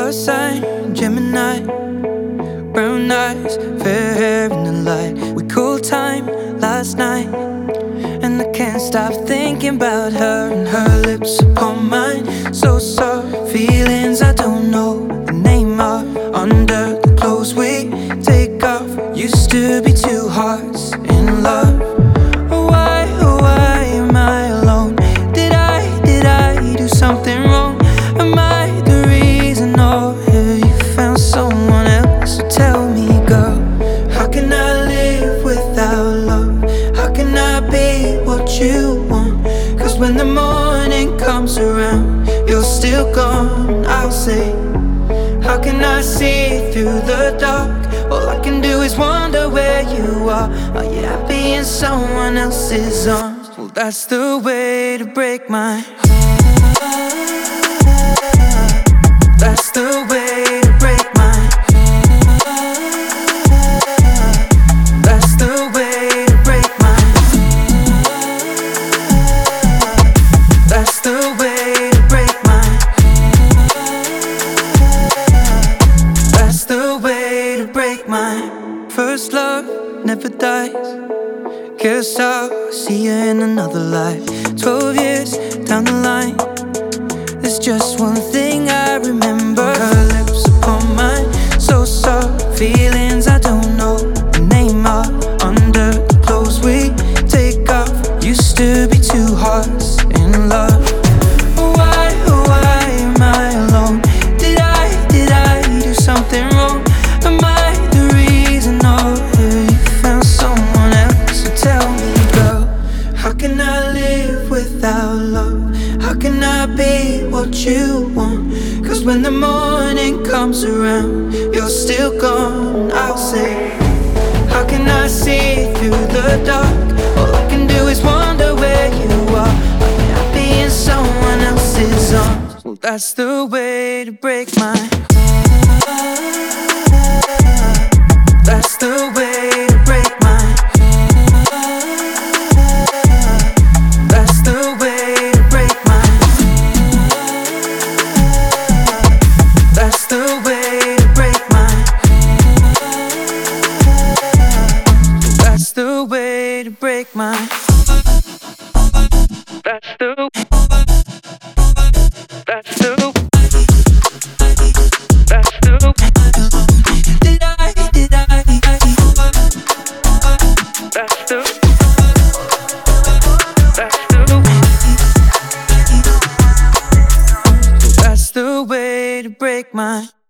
Earth sign, Gemini, brown eyes, fair hair in the light. We cool time last night, and I can't stop thinking about her and her lips upon mine. So soft, feelings I don't know the name of. Under the clothes we take off, used to be two hearts in love. Why, oh why am I alone? Did I do something wrong? Am I the reason, or have you found someone else? So tell me, girl, how can I live without love? How can I be what you want? Cause when the morning comes around, you're still gone. I'll say, how can I see through the dark? All I can do is wonder where you are. Are you happy in someone else's arms? Well, that's the way to break my heart. That's the way to break my heart. That's the way to break my heart. That's the way to break my heart. That's the way to break my first love never dies. Guess I'll see you in another life. 12 years down the line, there's just one thing I remember. Her lips upon mine, so soft, feelings I don't know the name of. Under the clothes we take off, used to be two hearts in love. Why, oh why am I alone? Did I do something wrong? Am I the reason, or have you found someone else? So tell me, girl, how can I live without love? How can I be what you want? Cause when the morning comes around, you're still gone. I'll say, how can I see through the dark? All I can do is wonder where you are. Are you happy in someone else's arms? Well, that's the way to break my heart. That's the way to break my heart. That's the way to break my heart. That's the way to break my heart. That's the way to break my heart. That's the That's the That's the Did I That's the That's the That's the way to break my